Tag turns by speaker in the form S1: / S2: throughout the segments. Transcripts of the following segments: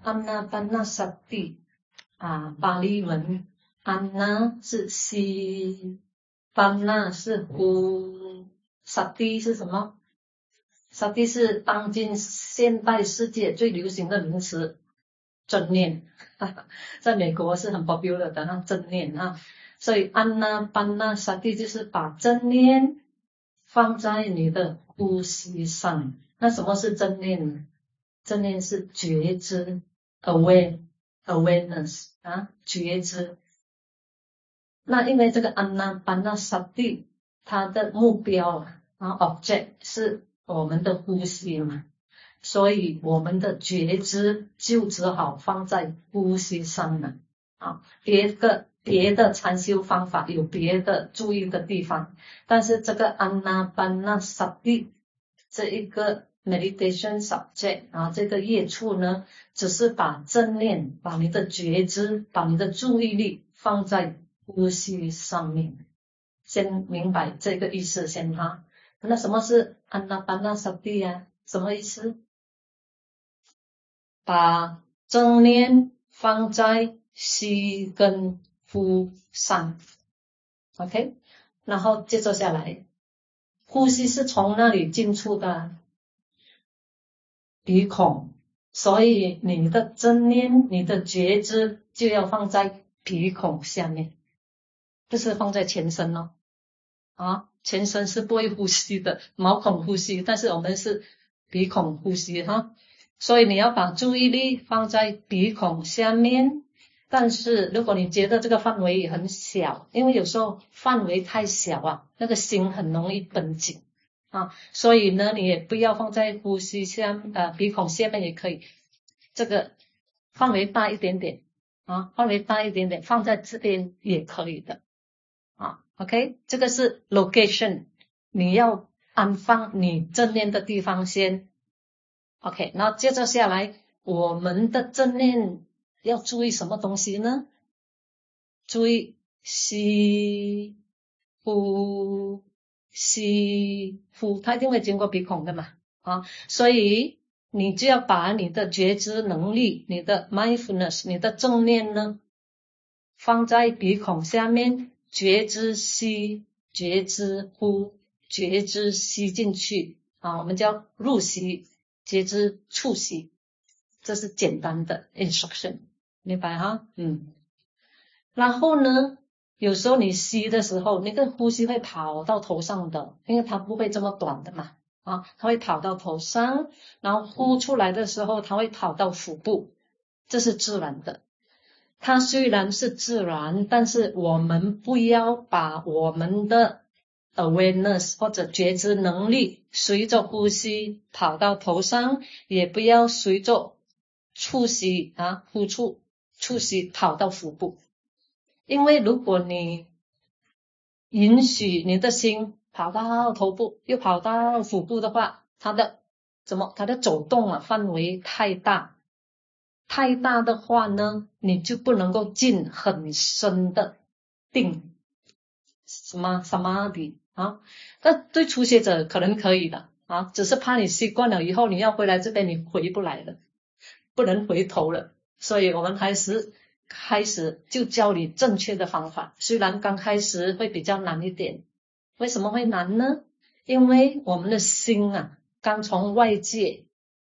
S1: Anapanasati 巴利文 Ana 是吸， Pana 是呼， Sati 是什么？ Sati 是当今现代世界最流行的名词，正念在美国是很 popular 的正念所以 Anapanasati 就是把正念放在你的呼吸上。那什么是正念呢？正念是觉知 awareness 觉知。那因为这个 Anapanasati 它的目标object 是我们的呼吸嘛，所以我们的觉知就只好放在呼吸上了别的禅修方法有别的注意的地方，但是这个 Anapanasati 这一个 meditation subject 这个业处呢，只是把正念，把你的觉知，把你的注意力放在呼吸上面。先明白这个意思先那什么是 Anapanasati 什么意思？把正念放在吸跟呼上 OK， 然后接着下来，呼吸是从那里进出的？鼻孔，所以你的正念，你的觉知就要放在鼻孔下面，不是放在全身全身是不会呼吸的，毛孔呼吸，但是我们是鼻孔呼吸所以你要把注意力放在鼻孔下面。但是如果你觉得这个范围很小，因为有时候范围太小那个心很容易绷紧所以呢你也不要放在呼吸鼻孔下面也可以，这个范围大一点点范围大一点点，放在这边也可以的OK， 这个是 location， 你要安放你正念的地方先 OK， 然后接着下来我们的正念要注意什么东西呢？注意吸呼吸呼，它一定会经过鼻孔的嘛所以你就要把你的觉知能力，你的 mindfulness， 你的正念呢放在鼻孔下面，觉知吸，觉知呼，觉知吸进去我们叫入吸，觉知触吸，这是简单的 instruction， 明白然后呢有时候你吸的时候，那个呼吸会跑到头上的，因为它不会这么短的嘛它会跑到头上，然后呼出来的时候它会跑到腹部，这是自然的。它虽然是自然，但是我们不要把我们的 awareness 或者觉知能力随着呼吸跑到头上，也不要随着触吸呼出触吸跑到腹部。因为如果你允许你的心跑到头部又跑到腹部的话，它的走动范围太大的话呢，你就不能够进很深的定samadhi那对初学者可能可以的只是怕你习惯了以后你要回来这边你回不来了，不能回头了，所以我们开始就教你正确的方法，虽然刚开始会比较难一点。为什么会难呢？因为我们的心刚从外界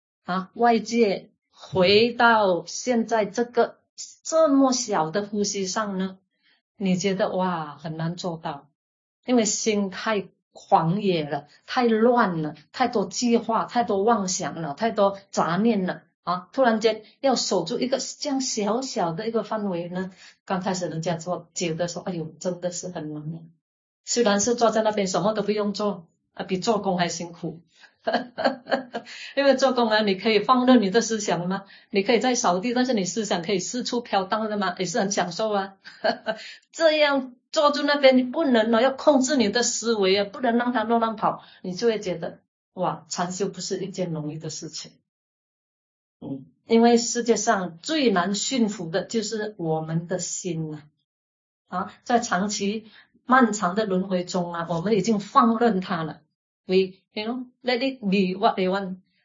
S1: 回到现在这么小的呼吸上呢，你觉得很难做到，因为心太狂野了，太乱了，太多计划，太多妄想了，太多杂念了突然间要守住一个这样小小的一个范围呢，刚开始人家觉得说哎呦真的是很难虽然是坐在那边什么都不用做比做工还辛苦因为做工你可以放任你的思想吗？你可以在扫地，但是你思想可以四处飘荡的吗？也是很享受这样坐住那边你不能要控制你的思维不能让它乱跑，你就会觉得禅修不是一件容易的事情因为世界上最难驯服的就是我们的心在长期漫长的轮回中我们已经放任它了。We let it be what they want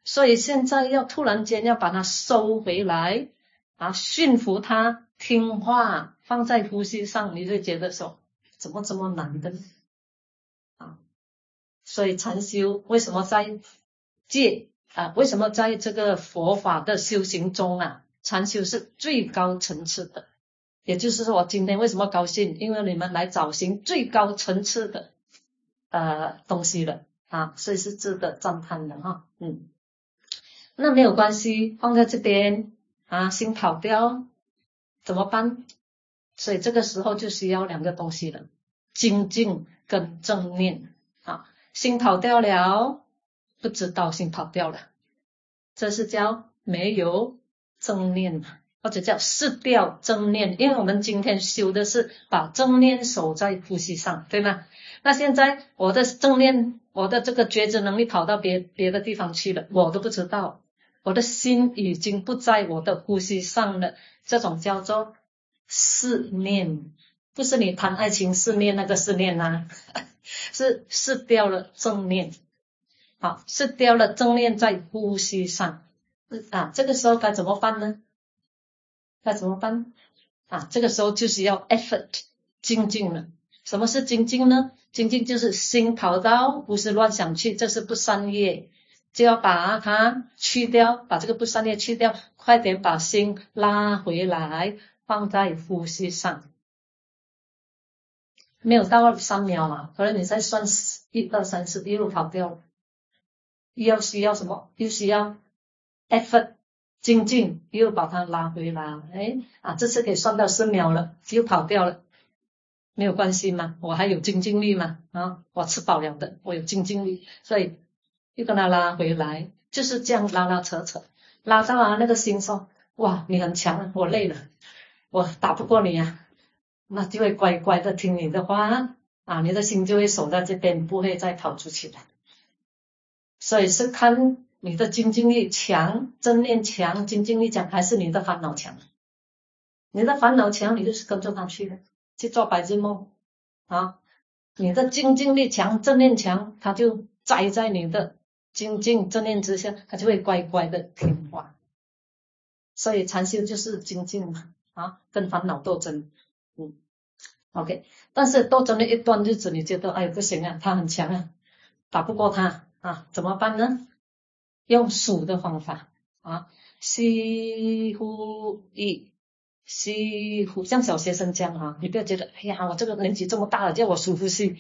S1: 所以现在要突然间要把它收回来啊，驯服它听话，放在呼吸上，你就觉得说怎么这么难的啊？所以禅修为什么在为什么在这个佛法的修行中啊，禅修是最高层次的？也就是说我今天为什么高兴，因为你们来找寻最高层次的东西了啊，所以是值得赞叹的哈。那没有关系，放在这边啊，心跑掉怎么办？所以这个时候就需要两个东西了，精进跟正念啊。心跑掉了，不知道心跑掉了，这是叫没有正念，或者叫失掉正念。因为我们今天修的是把正念守在呼吸上，对吗？那现在我的正念，我的这个觉知能力跑到别的地方去了，我都不知道，我的心已经不在我的呼吸上了，这种叫做思念，不是你谈爱情思念那个思念啊，是失掉了正念。好，失掉了正念在呼吸上啊，这个时候该怎么办呢？该怎么办啊？这个时候就是要 effort 精进了。什么是精进呢？精进就是心跑到胡思乱想去，这是不善业，就要把它去掉，把这个不善业去掉，快点把心拉回来，放在呼吸上。没有到3秒嘛，可能你再算1、2、3、4，一路跑掉了。又需要什么？又需要 effort 精进，又把它拉回来。这次可以算到4秒了，又跑掉了，没有关系嘛，我还有精进力嘛我吃饱了的，我有精进力，所以又跟他拉回来，就是这样拉拉扯扯，拉到那个心说，哇，你很强，我累了，我打不过你啊，那就会乖乖的听你的话你的心就会守在这边，不会再跑出去了。所以是看你的精进力强，正念强，精进力强，还是你的烦恼强？你的烦恼强，你就是跟着他去了，去做白日梦啊。你的精进力强，正念强，他就栽在你的精进正念之下，他就会乖乖的听话。所以禅修就是精进嘛跟烦恼斗争。OK， 但是斗争了一段日子，你觉得哎不行啊，他很强啊，打不过他怎么办呢？用数的方法吸呼一，吸呼，像小学生这样你不要觉得哎呀我这个年纪这么大了叫我数呼吸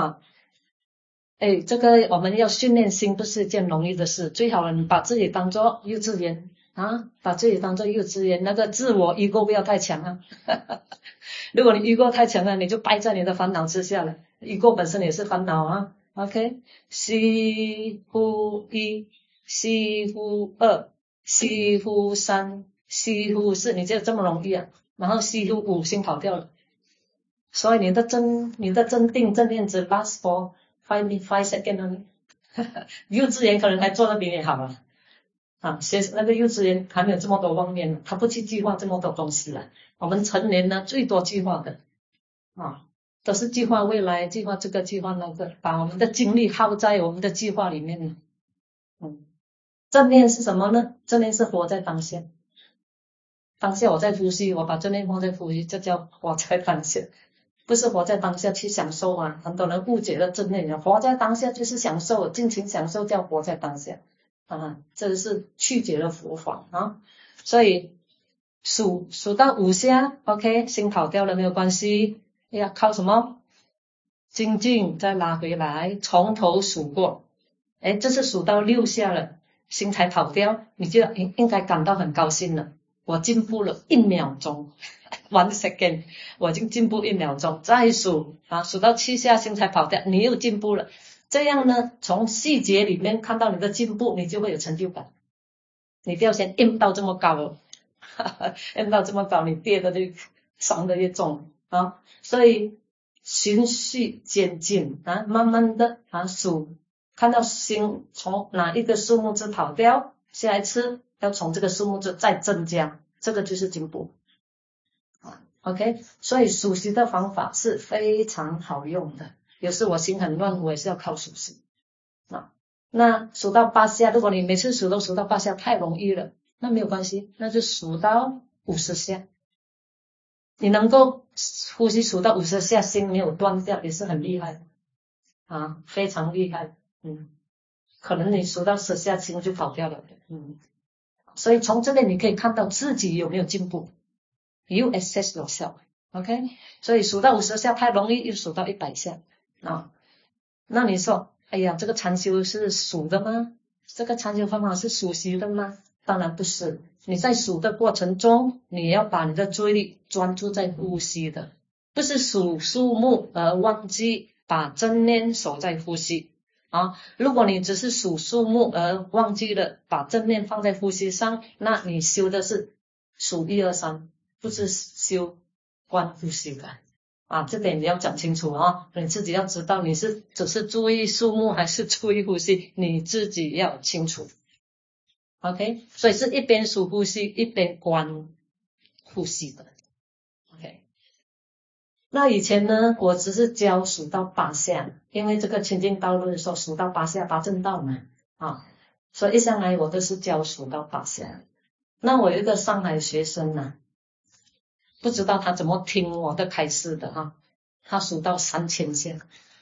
S1: 这个我们要训练心不是一件容易的事，最好你把自己当作幼稚园把自己当作幼稚园，那个自我ego不要太强如果你ego太强了，你就败在你的烦恼之下了，ego本身也是烦恼OK， 吸呼一，吸呼2，吸呼3，吸呼4，你觉得这么容易然后吸呼5，心跑掉了。所以你的真定正念只 last for 5 seconds only 幼稚园可能还做得比你好那个幼稚园还没有这么多妄念，他不去计划这么多东西了。我们成年呢最多计划的都是计划未来，计划这个计划那个，把我们的精力耗在我们的计划里面正念是什么呢？正念是活在当下。当下我在呼吸，我把正念放在呼吸，这叫活在当下，不是活在当下去享受很多人误解了正念，活在当下就是享受，尽情享受叫活在当下这是曲解了佛法所以数到5下 OK， 心跑掉了没有关系，要靠什么？精进再拉回来，从头数过这是数到6下了，心才跑掉，你就应该感到很高兴了，我进步了1秒钟1 second， 我已经进步1秒钟，再数数到7下心才跑掉，你又进步了。这样呢，从细节里面看到你的进步，你就会有成就感。你不要先aim到这么高aim到这么高，你跌的就伤的越重所以循序渐进慢慢的数，看到心从哪一个数目字跑掉，下一次要从这个数目字再增加，这个就是进步OK， 所以数息的方法是非常好用的。有时我心很乱，我也是要靠数息那数到8下，如果你每次数都数到8下太容易了，那没有关系，那就数到50下。你能够呼吸数到50下，心没有断掉，也是很厉害啊，非常厉害。可能你数到10下，心就跑掉了。所以从这边你可以看到自己有没有进步。You assess yourself，OK？所以数到50下太容易，又数到100下啊。那你说，哎呀，这个禅修是数的吗？这个禅修方法是数息的吗？当然不是。你在数的过程中，你要把你的注意力专注在呼吸的，不是数数目而忘记把正念守在呼吸啊。如果你只是数数目而忘记了把正念放在呼吸上，那你修的是数1、2、3，不是修观呼吸的啊。这点你要讲清楚啊，你自己要知道你是只是注意数目还是注意呼吸，你自己要清楚。OK， 所以是一边数呼吸一边观呼吸的。OK， 那以前呢，我只是教数到8下，因为这个清净道论说数到8下八正道嘛啊，所以一上来我都是教数到8下。那我有一个上海学生呢，不知道他怎么听我的开示的哈，他数到3000下，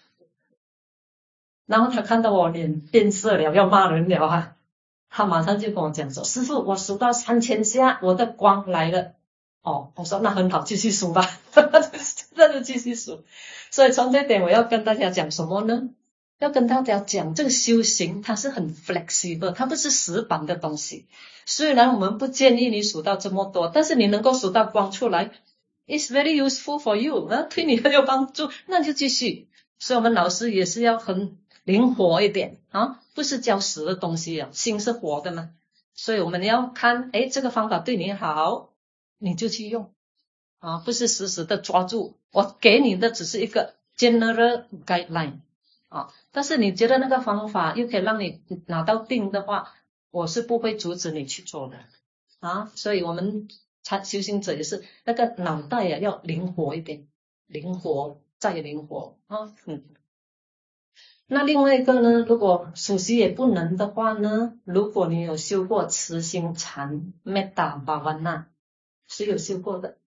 S1: 然后他看到我脸变色了，要骂人了哈。他马上就跟我讲说，师父，我数到3000下，我的光来了。哦，我说那很好，继续数吧。那就继续数。所以从这点我要跟大家讲什么呢？要跟大家讲，这个修行它是很 flexible， 它不是死板的东西。虽然我们不建议你数到这么多，但是你能够数到光出来 ，it's very useful for you， 对你很有帮助，那就继续。所以我们老师也是要很灵活一点啊，不是教死的东西啊，心是活的嘛。所以我们要看，这个方法对你好，你就去用啊，不是死死的抓住。我给你的只是一个 general guideline 啊，但是你觉得那个方法又可以让你拿到定的话，我是不会阻止你去做的啊。所以我们修行者也是那个脑袋要灵活一点，灵活再灵活啊。那另外一个呢，如果数息也不能的话呢，如果你有修过慈心禅 Metta Bhavana， 谁有修过的？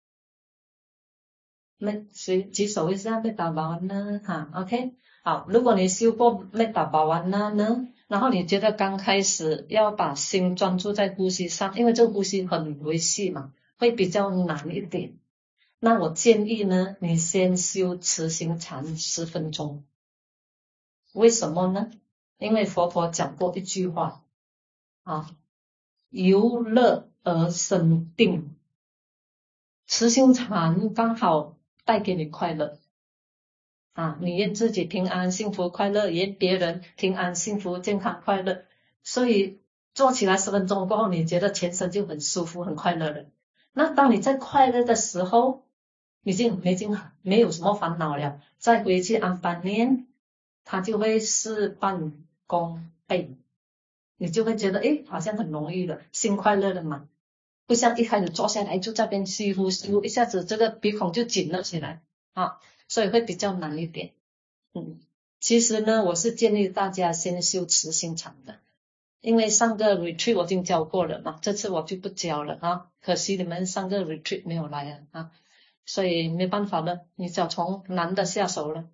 S1: 谁举手一下 Metta Bhavana 哈 ，OK， 好，如果你修过 Metta Bhavana 呢，然后你觉得刚开始要把心专注在呼吸上，因为这个呼吸很维系嘛，会比较难一点。那我建议呢，你先修慈心禅10分钟。为什么呢？因为佛陀讲过一句话啊，由乐而生定。慈心禅刚好带给你快乐啊，你愿自己平安幸福快乐，也愿别人平安幸福健康快乐，所以做起来10分钟过后，你觉得全身就很舒服很快乐了。那当你在快乐的时候，已经没有什么烦恼了，再回去安般念，它就会事半功倍，你就会觉得好像很容易了，心快乐了嘛，不像一开始坐下来就在边吸呼吸，一下子这个鼻孔就紧了起来啊，所以会比较难一点。其实呢，我是建议大家先修慈心禅的，因为上个 retreat 我已经教过了嘛，这次我就不教了啊，可惜你们上个 retreat 没有来啊，所以没办法了，你只要从难的下手了。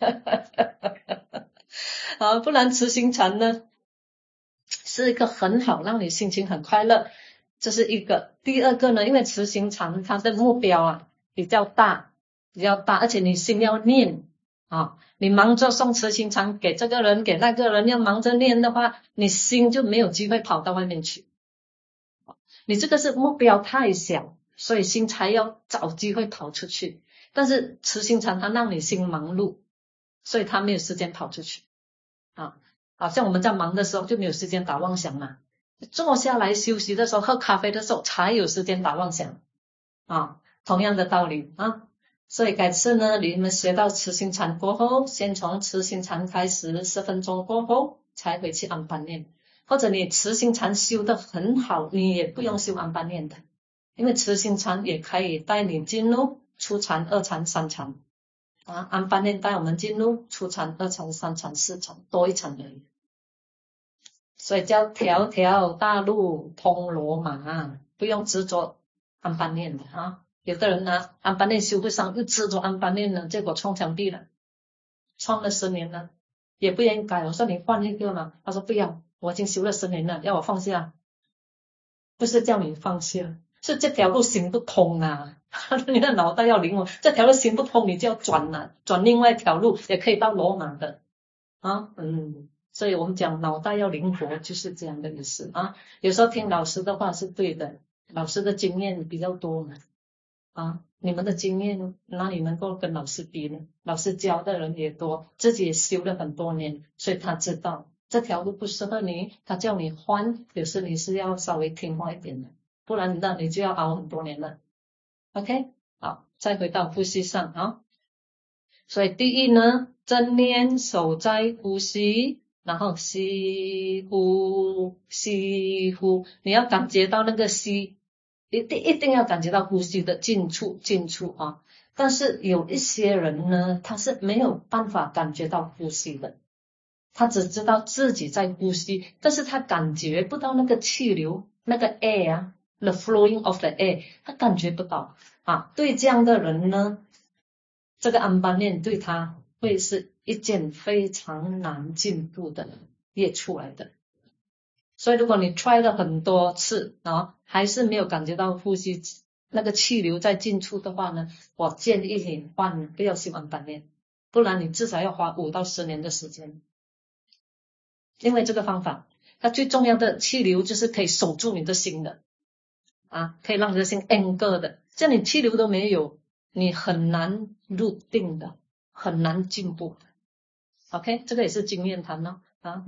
S1: 好，不然慈心禅呢是一个很好让你心情很快乐，这是一个。第二个呢，因为慈心禅它的目标比较大，而且你心要念啊，你忙着送慈心禅给这个人给那个人，要忙着念的话，你心就没有机会跑到外面去。你这个是目标太小，所以心才要找机会跑出去。但是慈心禅它让你心忙碌，所以它没有时间跑出去啊。好像我们在忙的时候就没有时间打妄想嘛，坐下来休息的时候喝咖啡的时候才有时间打妄想啊，同样的道理啊。所以改次呢，你们学到慈心禅过后，先从慈心禅开始10分钟过后才回去安般念，或者你慈心禅修得很好，你也不用修安般念的，因为慈心禅也可以带你进入初禅、2禅、3禅啊，安般念带我们进入初禅、2禅、3禅、4禅，多一禅而已所以叫条条大路通罗马，不用执着安般念的啊。有的人呢，安般念修不上，又执着安般念呢，结果撞墙壁了，撞了10年了，也不愿意改。我说你换一个嘛，他说不要，我已经修了10年了，要我放下。不是叫你放下，是这条路行不通啊。你的脑袋要灵活，这条路行不通，你就要转了，转另外一条路，也可以到罗马的啊。所以我们讲脑袋要灵活，就是这样的意思啊。有时候听老师的话是对的，老师的经验比较多嘛啊。你们的经验哪里能够跟老师比呢？老师教的人也多，自己也修了很多年，所以他知道这条路不适合你，他叫你换，有时你是要稍微听话一点的，不然那你就要熬很多年了。OK， 好，再回到呼吸上啊。所以第一呢，正念守在呼吸，然后吸呼吸呼，你要感觉到那个吸，一定要感觉到呼吸的进出啊。但是有一些人呢，他是没有办法感觉到呼吸的，他只知道自己在呼吸，但是他感觉不到那个气流，那个 air 啊 ，the flowing of the air， 他感觉不到啊。对这样的人呢，这个安般念对他会是一件非常难进步的业出来的。所以如果你 try 了很多次啊，还是没有感觉到呼吸那个气流在进出的话呢，我建议你换，不要修安般念，不然你至少要花5到10年的时间。因为这个方法，它最重要的气流就是可以守住你的心的啊，可以让你的心 anchor 的。这样你气流都没有，你很难入定的，很难进步。OK， 这个也是经验谈咯啊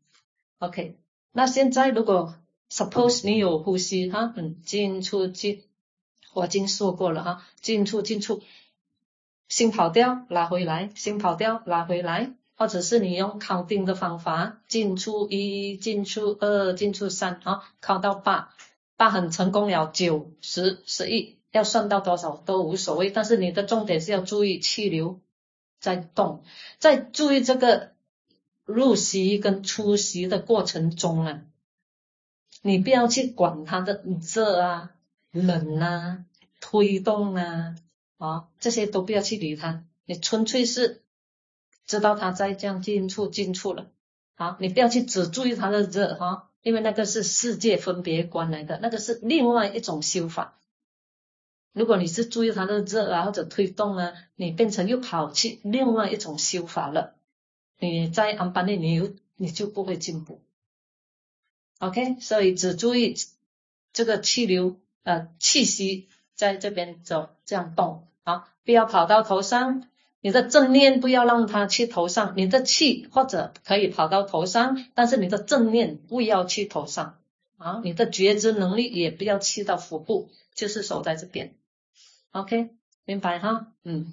S1: ，OK。那现在如果 suppose 你有呼吸哈，进出进，我已经说过了哈，进出，心跑掉拉回来，心跑掉拉回来。或者是你用 counting 的方法，进出1，进出2，进出3啊，count 到8很成功了，9、10、11，要算到多少都无所谓，但是你的重点是要注意气流在动，在注意这个入息跟出息的过程中啊，你不要去管它的热啊、冷啊、推动啊，这些都不要去理它，你纯粹是知道它在这样进出了，好，你不要去只注意它的热哈，因为那个是世界分别观来的，那个是另外一种修法。如果你是注意它的热啊或者推动啊，你变成又跑去另外一种修法了，你在安般念你就不会进步。OK， 所以只注意这个气流气息在这边走，这样动，好，不要跑到头上。你的正念不要让它去头上，你的气或者可以跑到头上，但是你的正念不要去头上啊，你的觉知能力也不要去到腹部，就是守在这边。OK， 明白哈？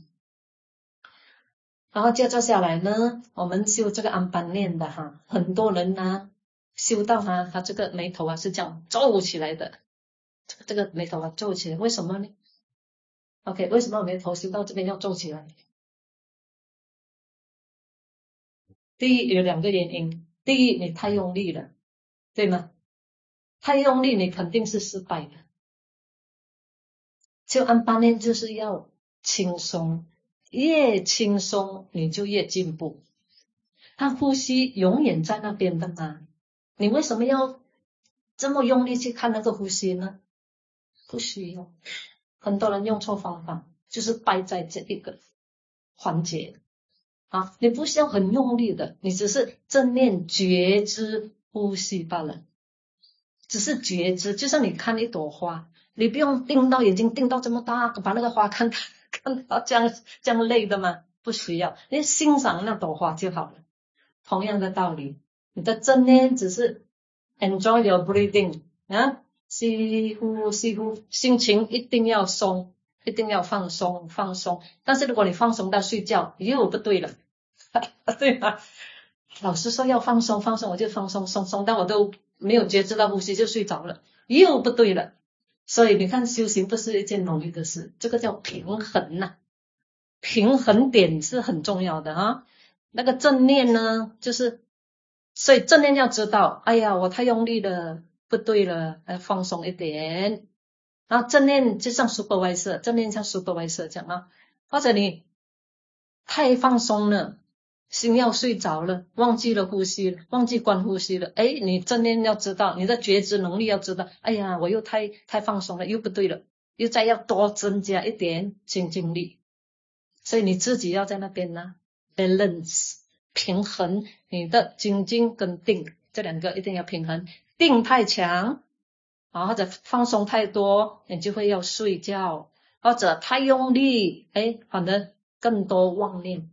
S1: 然后接着下来呢，我们修这个安般念的哈，很多人呢修到他这个眉头啊是这样皱起来的，这个眉头啊皱起来，为什么呢 ？OK， 为什么眉头修到这边要皱起来？第一有2个原因，第一你太用力了，对吗？太用力你肯定是失败的。就安般念就是要轻松，越轻松你就越进步。他呼吸永远在那边的嘛，你为什么要这么用力去看那个呼吸呢？不需要。很多人用错方法，就是败在这一个环节啊！你不需要很用力的，你只是正念觉知呼吸罢了，只是觉知。就像你看一朵花，你不用盯到眼睛盯到这么大，把那个花看到这样累的吗？不需要，你欣赏那朵花就好了。同样的道理，你的正念只是 enjoy your breathing 啊，吸呼，心情一定要松，一定要放松。但是如果你放松到睡觉，又不对了，对吗？老师说要放松，我就放松，但我都没有觉知到呼吸就睡着了，又不对了。所以你看，修行不是一件容易的事，这个叫平衡呐，平衡点是很重要的啊。那个正念呢，就是所以正念要知道，哎呀，我太用力了，不对了，放松一点。然后正念就像 supervisor， 正念像 supervisor 这样啊，或者你太放松了，心要睡着了，忘记了呼吸了，忘记关呼吸了，你正念要知道，你的觉知能力要知道，哎呀，我又太放松了，又不对了，又再要多增加一点精进力。所以你自己要在那边呢 balance 平衡你的精进跟定，这两个一定要平衡。定太强或者放松太多，你就会要睡觉，或者太用力，反而更多妄念。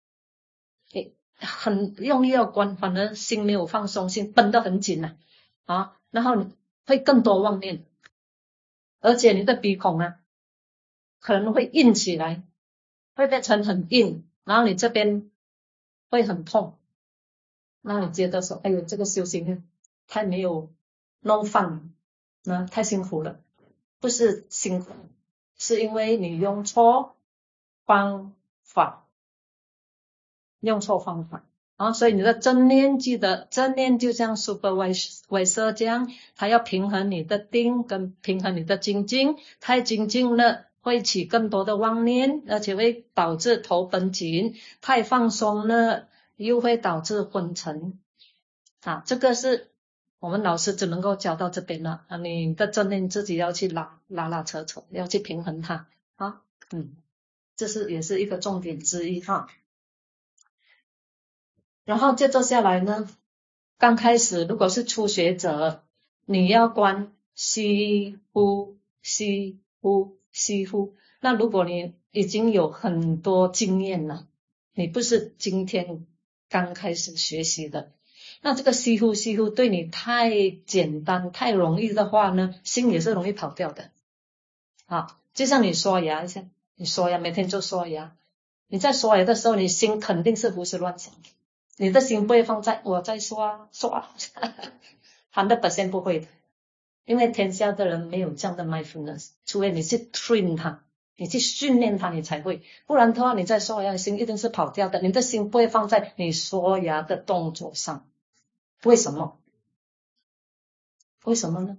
S1: 很用力要关，反而心没有放松，心绷得很紧然后会更多妄念，而且你的鼻孔可能会硬起来，会变成很硬，然后你这边会很痛，那你觉得说，哎呦，这个修行太没有 no fun， 太辛苦了。不是辛苦，是因为你用错方法，所以你的正念，记得正念就像 supervisor 这样，它要平衡你的定跟平衡你的精进，太精进了会起更多的妄念，而且会导致头绷紧，太放松了又会导致昏沉这个是我们老师只能够教到这边了你的正念自己要去拉扯，要去平衡它这是也是一个重点之一然后接着下来呢，刚开始如果是初学者，你要观吸呼吸呼吸呼。那如果你已经有很多经验了，你不是今天刚开始学习的，那这个吸呼吸呼对你太简单太容易的话呢，心也是容易跑掉的就像你刷牙一下，你刷牙每天就刷牙，你在刷牙的时候，你心肯定是胡思乱想，你的心不会放在我在刷100% 不会的，因为天下的人没有这样的 mindfulness， 除非你去 train 它，你去训练它，你才会，不然的话你在刷牙，心一定是跑掉的，你的心不会放在你刷牙的动作上。为什么？为什么呢？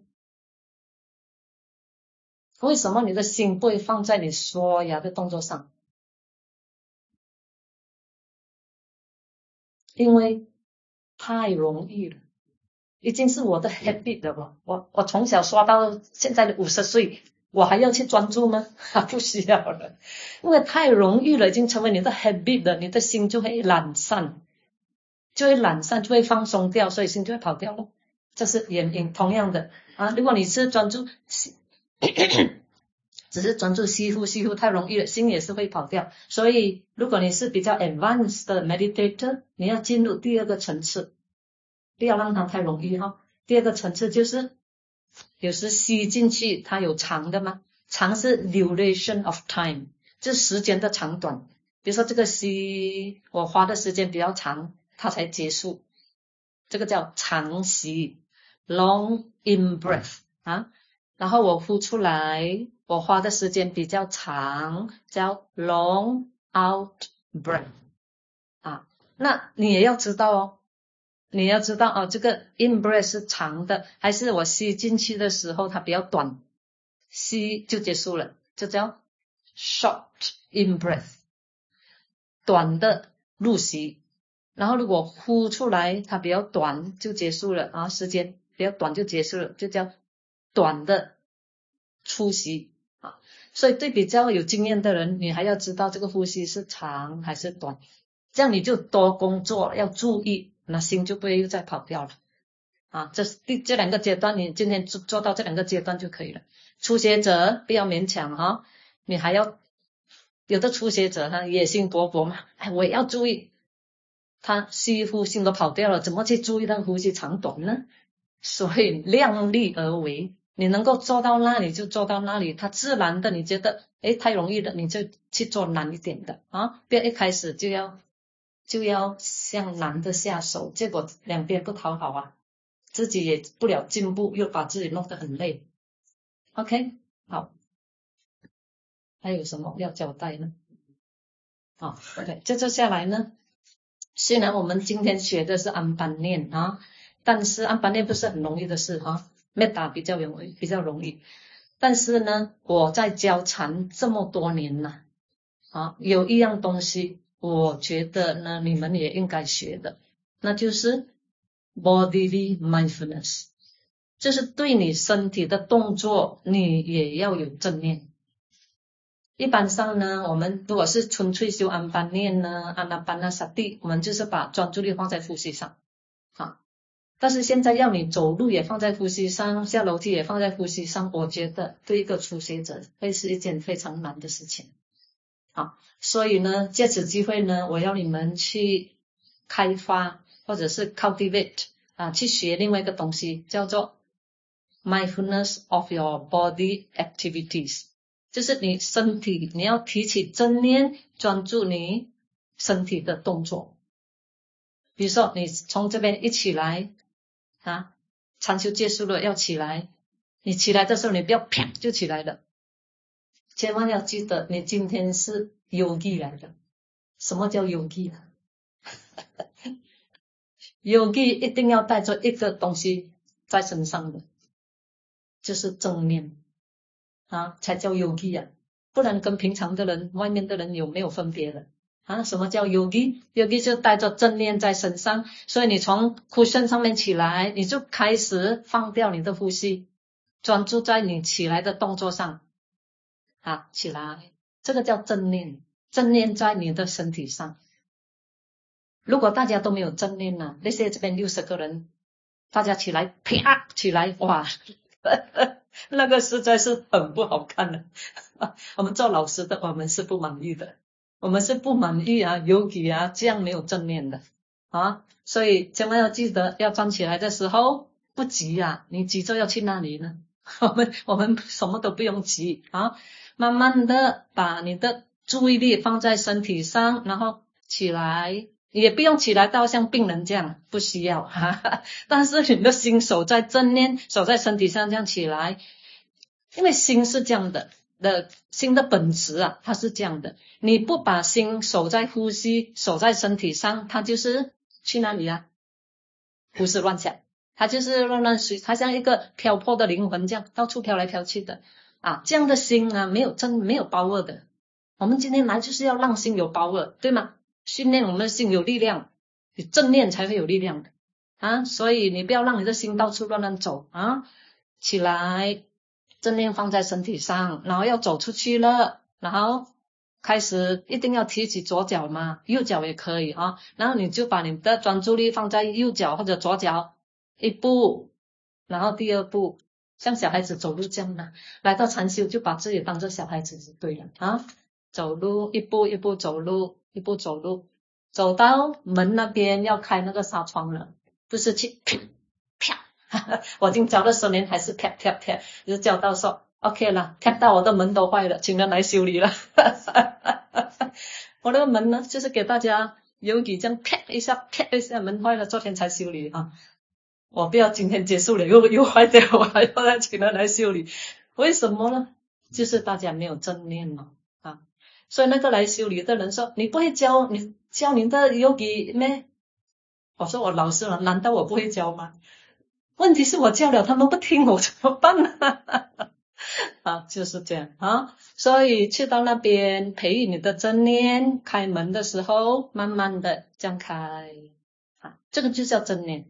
S1: 为什么你的心不会放在你刷牙的动作上？因为太容易了，已经是我的 habit 了。我从小刷到现在的50岁，我还要去专注吗？不需要了，因为太容易了，已经成为你的 habit 了，你的心就会懒散，就会放松掉，所以心就会跑掉了。这是原因。同样的如果你是专注只是专注吸呼太容易了，心也是会跑掉。所以如果你是比较 advanced 的 meditator， 你要进入第二个层次，不要让它太容易第二个层次就是有时吸进去它有长的吗？长是 duration of time， 就是时间的长短。比如说这个吸我花的时间比较长，它才结束，这个叫长吸 long in breath 然后我呼出来，我花的时间比较长，叫 long out breath 那你也要知道你要知道这个 in breath 是长的，还是我吸进去的时候它比较短，吸就结束了，就叫 short in breath， 短的入息。然后如果呼出来它比较短就结束了时间比较短就结束了，就叫短的出息所以对比较有经验的人，你还要知道这个呼吸是长还是短，这样你就多工作要注意，那心就不会又再跑掉了这两个阶段，你今天做到这两个阶段就可以了。初学者不要勉强你还要有的初学者他野心勃勃嘛，我也要注意，他吸呼心都跑掉了，怎么去注意他呼吸长短呢？所以量力而为，你能够做到那里就做到那里，他自然的你觉得太容易了，你就去做难一点的不要一开始就要向难的下手，结果两边不讨好自己也不了进步，又把自己弄得很累。 OK， 好，还有什么要交代呢？OK， 接着下来呢虽然我们今天学的是安般念啊，但是安般念不是很容易的事哈，Metta比较容易。但是呢，我在教禅这么多年了啊，有一样东西，我觉得呢，你们也应该学的，那就是 bodily mindfulness， 就是对你身体的动作，你也要有正念。一般上呢，我们如果是纯粹修安般念呢，阿那般那萨蒂，我们就是把专注力放在呼吸上啊。但是现在要你走路也放在呼吸上，下楼梯也放在呼吸上，我觉得对一个初学者会是一件非常难的事情。好，所以呢，借此机会呢，我要你们去开发或者是 cultivate 啊，去学另外一个东西，叫做 mindfulness of your body activities。就是你身体，你要提起正念，专注你身体的动作。比如说，你从这边一起来啊，禅修结束了要起来，你起来的时候，你不要啪就起来了，千万要记得，你今天是 yogi 来的。什么叫 yogi 啊？yogi 一定要带着一个东西在身上的，就是正念。啊，才叫 yogi 啊，不然跟平常的人、外面的人有没有分别的啊？什么叫 yogi？yogi 就带着正念在身上，所以你从 cushion 上面起来，你就开始放掉你的呼吸，专注在你起来的动作上啊，起来，这个叫正念，正念在你的身体上。如果大家都没有正念呢，那些这边60个人，大家起来啪起来，哇！那个实在是很不好看的。我们做老师的，我们是不满意的，我们是不满意啊，yogi啊，这样没有正念的啊，所以千万要记得，要站起来的时候不急啊，你急着要去哪里呢？我们什么都不用急啊，慢慢的把你的注意力放在身体上，然后起来。也不用起来到像病人这样，不需要但是你的心守在正念，守在身体上这样起来，因为心是这样的，心的本质啊，它是这样的，你不把心守在呼吸，守在身体上，它就是去哪里啊？胡思乱想，它就是乱随，它像一个漂泊的灵魂这样，到处飘来飘去的啊，这样的心啊，没有power的。我们今天来就是要让心有power，对吗？训练我们的心有力量，有正念才会有力量的啊！所以你不要让你的心到处乱走啊！起来，正念放在身体上，然后要走出去了，然后开始一定要提起左脚嘛，右脚也可以啊。然后你就把你的专注力放在右脚或者左脚一步，然后第二步，像小孩子走路这样的，来到禅修就把自己当做小孩子就对了啊！走路一步一步走路。一步走路，走到门那边要开那个纱窗了，不是去啪啪，我已经教了10年还是啪啪啪，就教到说 OK 了，啪到我的门都坏了，请人来修理了。我那个门呢，就是给大家yogi这样啪一下门坏了，昨天才修理啊。我不要今天结束了又坏掉，我还要再请人来修理，为什么呢？就是大家没有正念嘛啊。所以那个来修理的人说，你不会教你的 yogi 咩？我说我老师了，难道我不会教吗？问题是我教了他们不听，我怎么办呢？啊，就是这样啊。所以去到那边培育你的正念，开门的时候慢慢的这样开啊，这个就叫正念。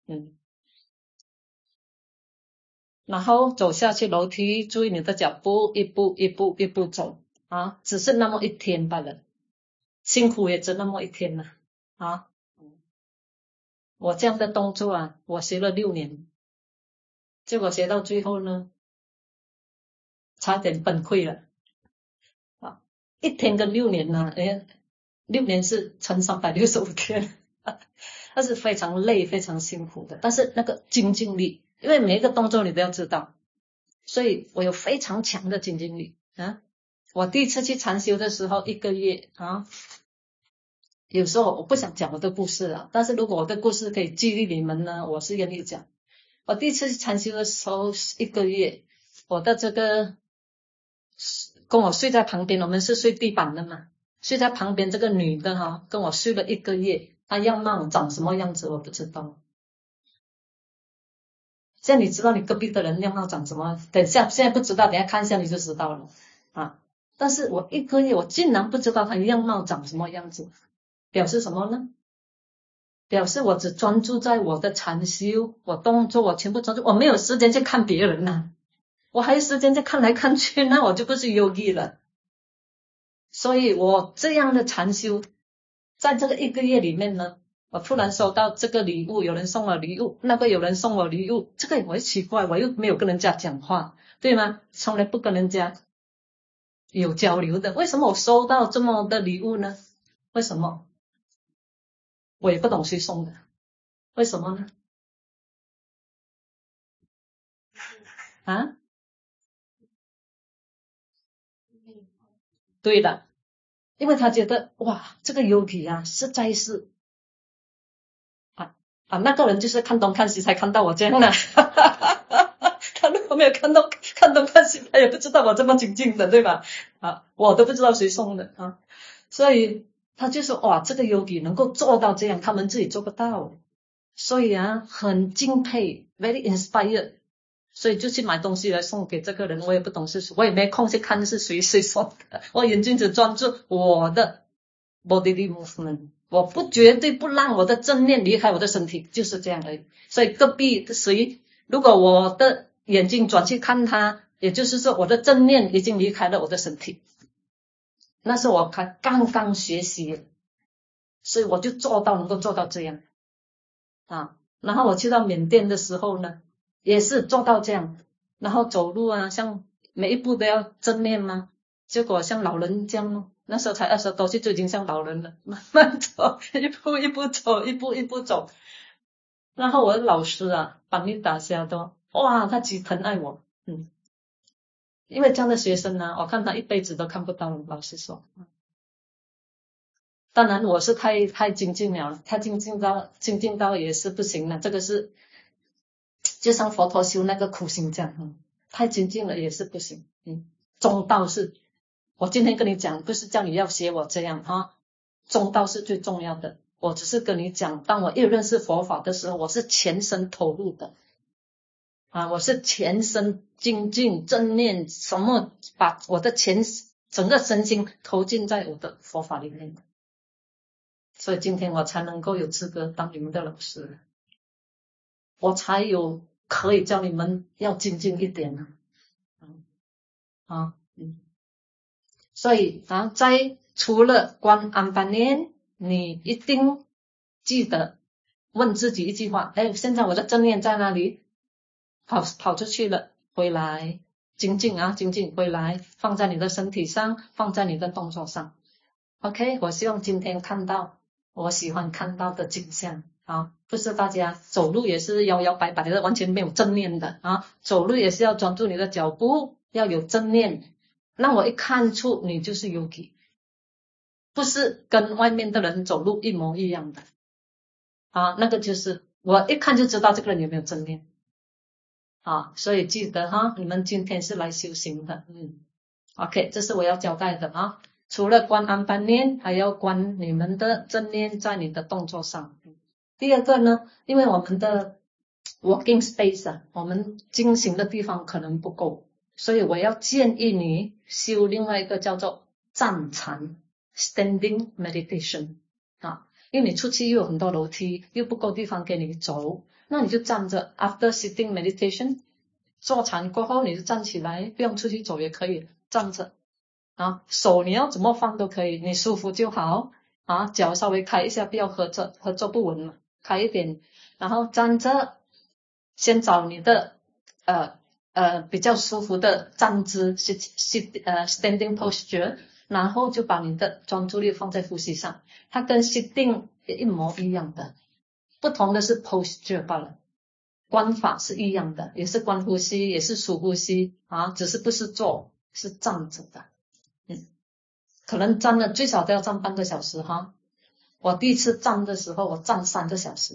S1: 然后走下去楼梯，注意你的脚步，一步一步一步走啊，只是那么一天罢了，辛苦也只那么一天了啊。我这样的动作啊，我学了6年，结果学到最后呢，差点崩溃了啊！一天跟6年呢，6年是乘365天，那是非常累非常辛苦的，但是那个精进力，因为每一个动作你都要知道，所以我有非常强的精进力啊。我第一次去禅修的时候1个月啊，有时候我不想讲我的故事啊，但是如果我的故事可以激励你们呢，我是愿意讲。我第一次去禅修的时候1个月，我的这个跟我睡在旁边，我们是睡地板的嘛，睡在旁边这个女的跟我睡了1个月， 他样貌长什么样子我不知道。现在你知道你隔壁的人样貌长什么？等下现在不知道，等下看一下你就知道了啊。但是我1个月我竟然不知道他样貌长什么样子，表示什么呢？表示我只专注在我的禅修，我动作我全部专注，我没有时间去看别人啊，我还有时间去看来看去，那我就不是yogi了。所以我这样的禅修，在这个1个月里面呢，我突然收到这个礼物，有人送我礼物，那个有人送我礼物，这个我也奇怪，我又没有跟人家讲话，对吗？从来不跟人家有交流的，为什么我收到这么的礼物呢？为什么？我也不懂谁送的，为什么呢？啊？对的，因为他觉得哇，这个 yogi 啊，实在是那个人就是看东看西才看到我这样的他如果没有看东看西，他也不知道我这么精进的，对吧？我都不知道谁送的啊，所以他就说哇，这个 yogi 能够做到这样，他们自己做不到，所以很敬佩 ，very inspired， 所以就去买东西来送给这个人，我也不懂是谁，我也没空去看是谁送的，我眼睛只专注我的 bodily movement， 我绝对不让我的正念离开我的身体，就是这样而已。所以隔壁的谁，如果我的眼睛转去看他，也就是说我的正念已经离开了我的身体，那是我刚刚学习，所以我就能够做到这样然后我去到缅甸的时候呢，也是做到这样，然后走路像每一步都要正念嘛，结果像老人这样咯，那时候才20多岁就已经像老人了，慢慢走，一步一步走，一步一步走。然后我的老师班尼达夏多，哇，他极疼爱我，因为这样的学生我看他一辈子都看不到，老实说。当然我是太精进了，太精进到也是不行了，这个是就像佛陀修那个苦行这样，太精进了也是不行。中道是，我今天跟你讲，不是叫你要学我这样中道是最重要的。我只是跟你讲，当我一认识佛法的时候，我是全身投入的我是全身精进正念，什么把我的整个身心投进在我的佛法里面，所以今天我才能够有资格当你们的老师，我才有可以教你们要精进一点所以在除了观安般念，你一定记得问自己一句话，现在我的正念在哪里？跑出去了，回来精进精进，回来放在你的身体上，放在你的动作上。OK， 我希望今天看到我喜欢看到的景象不是大家走路也是摇摇摆摆的，完全没有正念的走路也是要专注你的脚步，要有正念，让我一看出你就是 yogi， 不是跟外面的人走路一模一样的那个就是我一看就知道这个人有没有正念所以记得你们今天是来修行的OK， 这是我要交代的除了观安般念，还要观你们的正念在你的动作上。第二个呢，因为我们的 working space 我们进行的地方可能不够，所以我要建议你修另外一个叫做站禅 standing meditation 因为你出去又有很多楼梯，又不够地方给你走，那你就站着 after sitting meditation 坐禅过后你就站起来，不用出去走也可以，站着手你要怎么放都可以，你舒服就好脚稍微开一下，不要合作不稳嘛，开一点，然后站着，先找你的比较舒服的站姿 standing posture， 然后就把你的专注力放在呼吸上，它跟 sitting 也一模一样的，不同的是 posture 罢了，观法是一样的，也是观呼吸，也是数呼吸只是不是坐，是站着的可能站了最少都要站半个小时我第一次站的时候我站3个小时，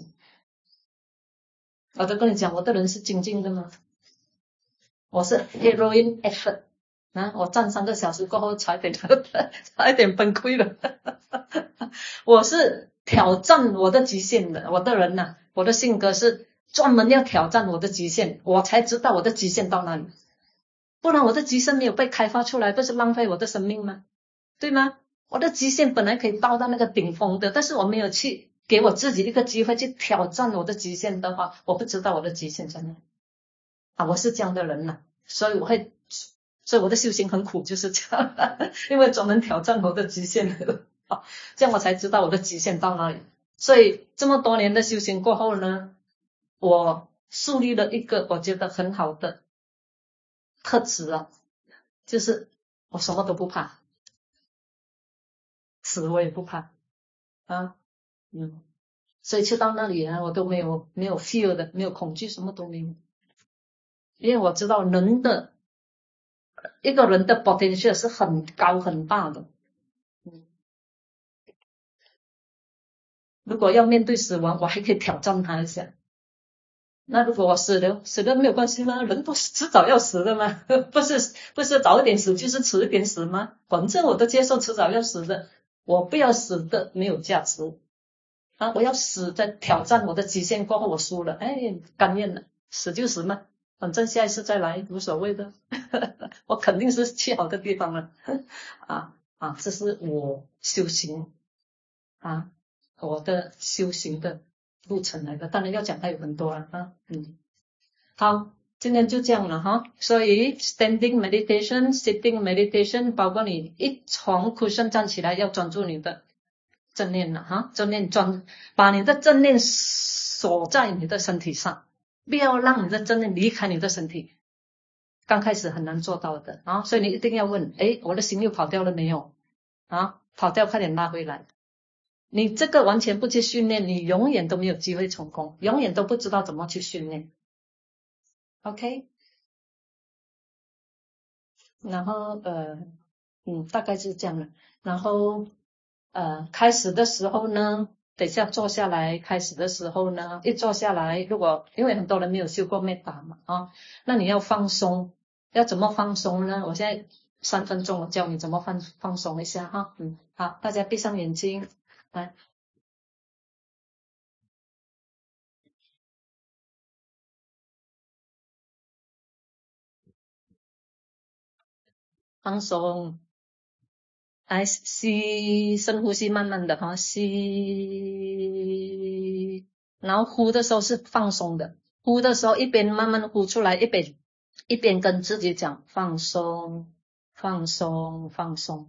S1: 我都跟你讲我的人是精进的嘛，我是 heroin effort我站3个小时过后差一点崩溃了我是挑战我的极限的。我的人呐，我的性格是专门要挑战我的极限，我才知道我的极限到哪里。不然我的极限没有被开发出来，不是浪费我的生命吗？对吗？我的极限本来可以到那个顶峰的，但是我没有去给我自己一个机会去挑战我的极限的话，我不知道我的极限在哪啊！我是这样的人呐，所以我的修行很苦，就是这样，因为专门挑战我的极限的，这样我才知道我的极限到哪里。所以这么多年的修行过后呢，我树立了一个我觉得很好的特质啊，就是我什么都不怕，死我也不怕啊，所以去到那里啊，我都没有fear 的，没有恐惧，什么都没有，因为我知道一个人的 potential 是很高很大的，如果要面对死亡，我还可以挑战他一下。那如果我死了没有关系吗？人都迟早要死的吗？不是早一点死就是迟一点死吗？反正我都接受迟早要死的，我不要死的没有价值啊！我要死在挑战我的极限过后，我输了，哎，甘愿了，死就死嘛，反正下一次再来无所谓的，我肯定是去好的地方了这是我修行啊，我的修行的路程来的，当然要讲还有很多好，今天就这样了哈。所以 standing meditation, sitting meditation， 包括你一从 cushion 站起来要专注你的正念了哈，正念把你的正念锁在你的身体上，不要让你的正念离开你的身体。刚开始很难做到的啊，所以你一定要问，我的心又跑掉了没有啊？跑掉快点拉回来。你这个完全不去训练，你永远都没有机会成功，永远都不知道怎么去训练。OK， 然后大概是这样的。然后开始的时候呢，等一下坐下来，开始的时候呢，一坐下来，因为很多人没有修过 Metta 嘛那你要放松，要怎么放松呢？我现在3分钟，我教你怎么放松一下哈。好，大家闭上眼睛，来放松。来吸，深呼吸，慢慢的吸，然后呼的时候是放松的，呼的时候一边慢慢呼出来，一边跟自己讲放松，放松，放松。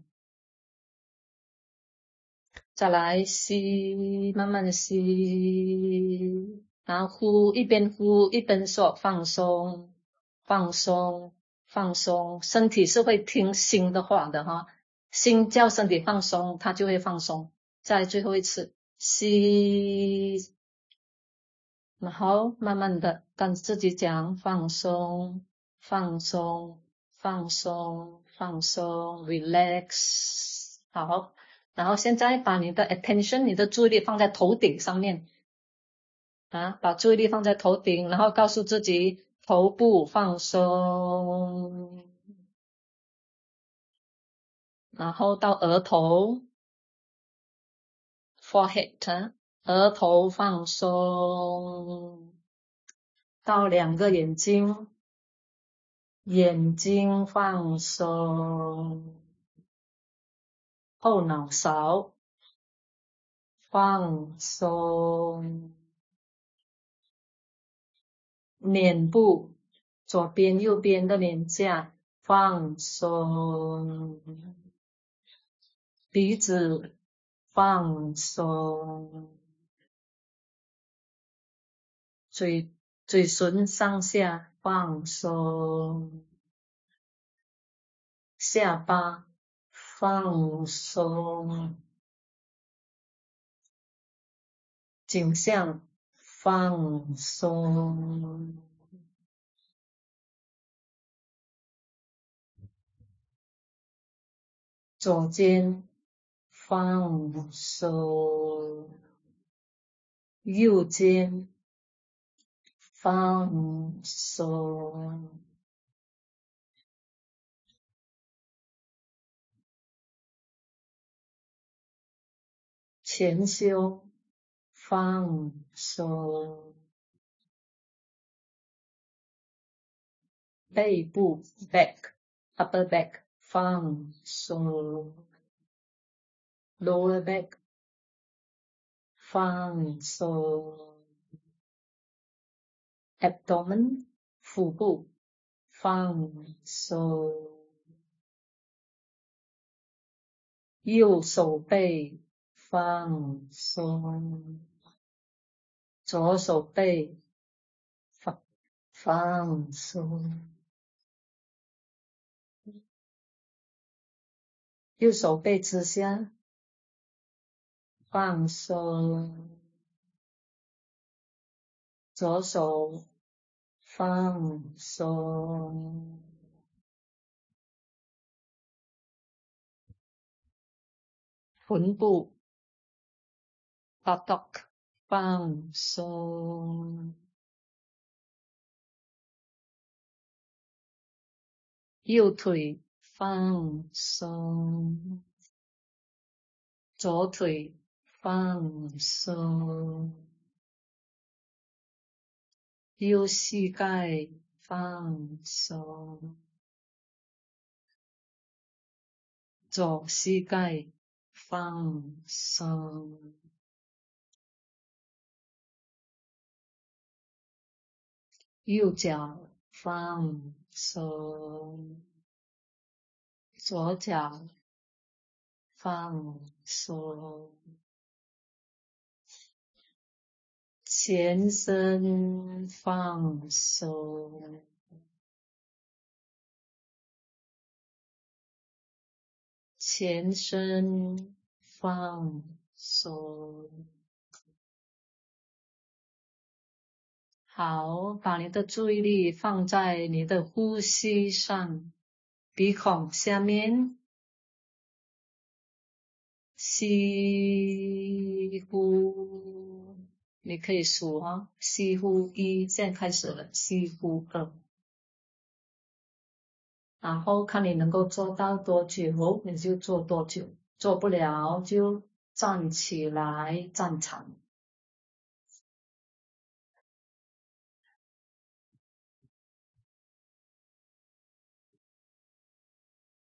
S1: 再来吸，慢慢的吸，然后呼一边说放松，放松，放松。身体是会听心的话的哈，心叫身体放松，它就会放松。再最后一次吸，然后慢慢的跟自己讲放松，放松，放松，放松 ，relax。好，然后现在把你的 attention， 你的注意力放在头顶上面把注意力放在头顶，然后告诉自己头部放松，然后到额头 forehead， 额头放松，到2个眼睛，眼睛放松，后脑勺放松，脸部左边右边的脸颊放松，鼻子放松，嘴唇上下放松，下巴放松，颈项放松，左肩放松，右肩放松， 前胸放松，背部 back upper back 放松， lower back 放松， abdomen 腹部放松，右手背放松，左手背放松，右手背之下放松，左手放松，臀部 buttock 放松，右腿放松，左腿放松，右膝盖放松，左膝盖放松，右脚放松，左脚放松，全身放松，全身放松。好，把你的注意力放在你的呼吸上，鼻孔下面吸呼，你可以数啊，吸呼1，现在开始了，吸呼2，然后看你能够做到多久，你就做多久，做不了就站起来站长。